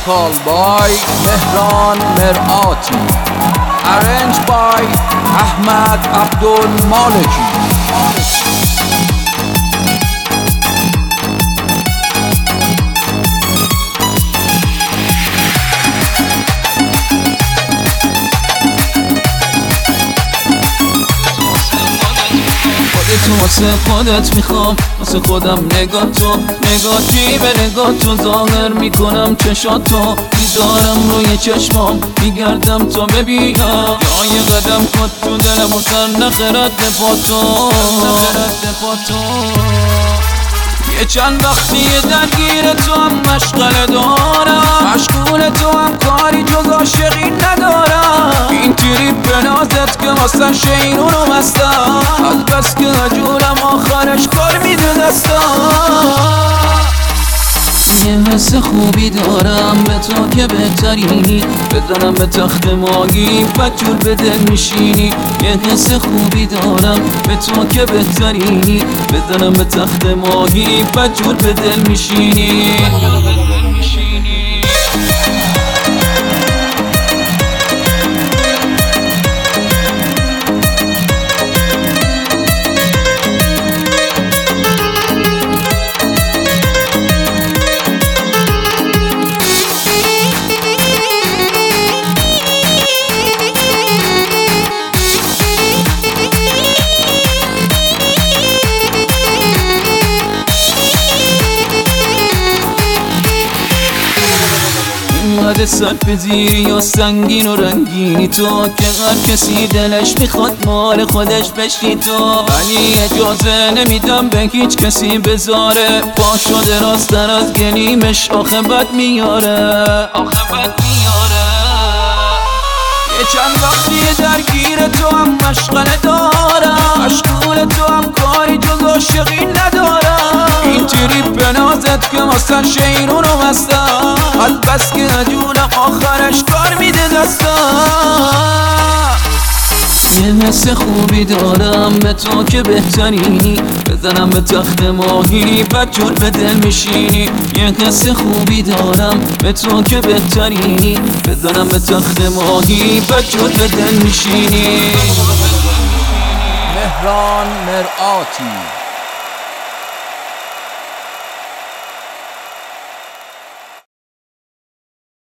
vocal by Mehran Merati, arranged by Ahmad Abdul Maliki. تو واسه خودت میخوام، واسه خودم نگاه تو، نگاهی به نگاه تو ظاهر میکنم چشاتو، میذارم روی چشمام میگردم تا ببینم، یا یه قدم کن تو دلم و سر نخرد پاتو. یه چند وقتی درگیر تو هم مشغله دارم، مشغول تو هم کاری جز عاشقی ندارم، این تریپ به نازت که واسه شیرون و مستم، از بس که عجولم آخرش کار میده دستم. یه حس خوبی دارم به تو که بهترینی، بزنم به تخت ماهی بدجور به دل میشینی. یه حس خوبی دارم به تو که بهترینی، بزنم به تخت ماهی بدجور به دل میشینی. اینقدر سرپذیری یا سنگین و رنگینی تو، که هر کسی دلش میخواد مال خودش بشی تو، ولی اجازه نمیدم به هیچ کسی بذاره پا شده راستر از گلیمش، آخه بد میاره. یه چند وقتی درگیر تو هم مشغله دارم، مشغول تو هم کاری جز عاشقی ندارم، این تریپ به نازت که واسه شیرون و مستم، از بس که عجولم آخرش کار میده دستم. یه حس خوبی دارم به تو که بهترینی، بزنم به تخت ماهی بدجور به دل میشینی. یه حس خوبی دارم به تو که بهترینی، بزنم به تخت ماهی بدجور به دل میشینی. Mehran Merati.